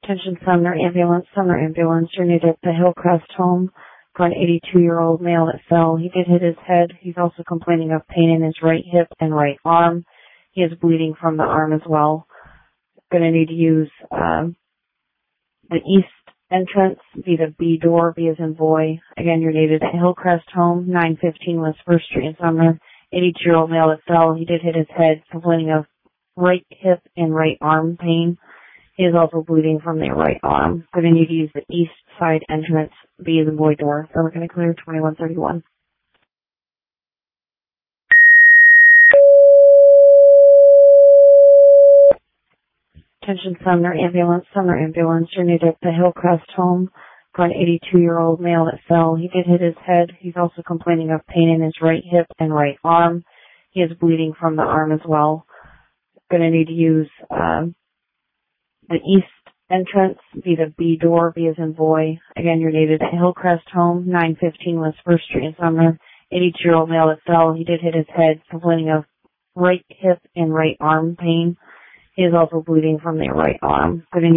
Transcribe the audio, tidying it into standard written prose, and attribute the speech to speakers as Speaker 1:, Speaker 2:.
Speaker 1: Attention Sumner ambulance. You're needed at the Hillcrest home for an 82-year-old male that fell. He did hit his head. He's also complaining of pain in his right hip and right arm. He is bleeding from the arm as well. Going to need to use the east entrance, be the B door, B as in boy. Again, you're needed at Hillcrest home, 915 West 1st Street in Sumner. 82-year-old male that fell. He did hit his head, complaining of right hip and right arm pain. He is also bleeding from the right arm. Going to need to use the east side entrance, B as in boy door. So we're going to clear 2131. Attention Sumner ambulance. You're needed at the Hillcrest home for an 82-year-old male that fell. He did hit his head. He's also complaining of pain in his right hip and right arm. He is bleeding from the arm as well. Going to need to use the east entrance, be the B door, B as in boy. Again, you're needed at Hillcrest home, 915 West 1st Street in Sumner. 82-year-old male that fell. He did hit his head, complaining of right hip and right arm pain. He is also bleeding from the right arm. Going to need